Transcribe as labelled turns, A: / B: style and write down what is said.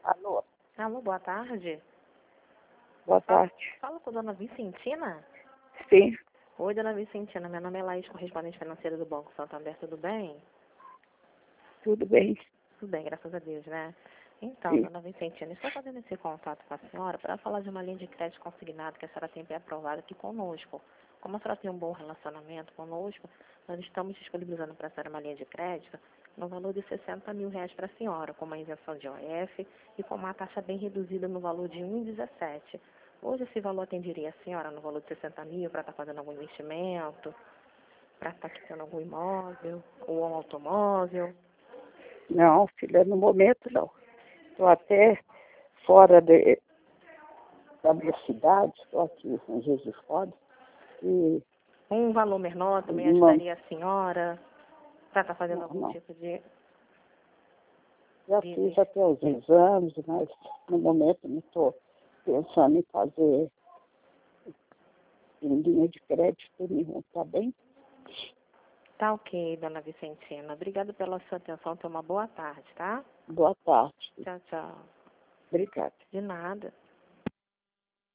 A: Alô,
B: Alô, boa tarde.
A: boa tarde.
B: Fala com a dona Vicentina?
A: Sim,
B: Oi, dona Vicentina. Meu nome é Laís, correspondente financeira do Banco Santander. Tudo bem?
A: tudo bem.
B: Tudo bem, graças a Deus, né? Então,
A: Sim.
B: dona Vicentina, estou fazendo esse contato com a senhora para falar de uma linha de crédito consignado que a senhora tem aprovada aqui conosco. Como a senhora tem um bom relacionamento conosco, nós estamos disponibilizando para a senhora uma linha de crédito no valor de R$ 60 mil para a senhora, com uma isenção de OF e com uma taxa bem reduzida no valor de 1,17. Hoje esse valor atenderia a senhora no valor de 60 mil para estar fazendo algum investimento, para estar quitando algum imóvel ou um automóvel.
A: Não, filha, no momento não. Estou até fora da minha cidade, estou aqui em Juiz de Fora. E
B: Um valor menor também
A: não,
B: ajudaria a senhora para estar fazendo algum
A: não.
B: tipo de...
A: Já fiz até os exames, mas no momento não estou pensando em fazer em linha de crédito nenhum, tá bem?
B: Tá ok, dona Vicentina. Obrigada pela sua atenção. Tenha uma boa tarde, tá?
A: Boa tarde.
B: Tchau, tchau.
A: Obrigada.
B: De nada.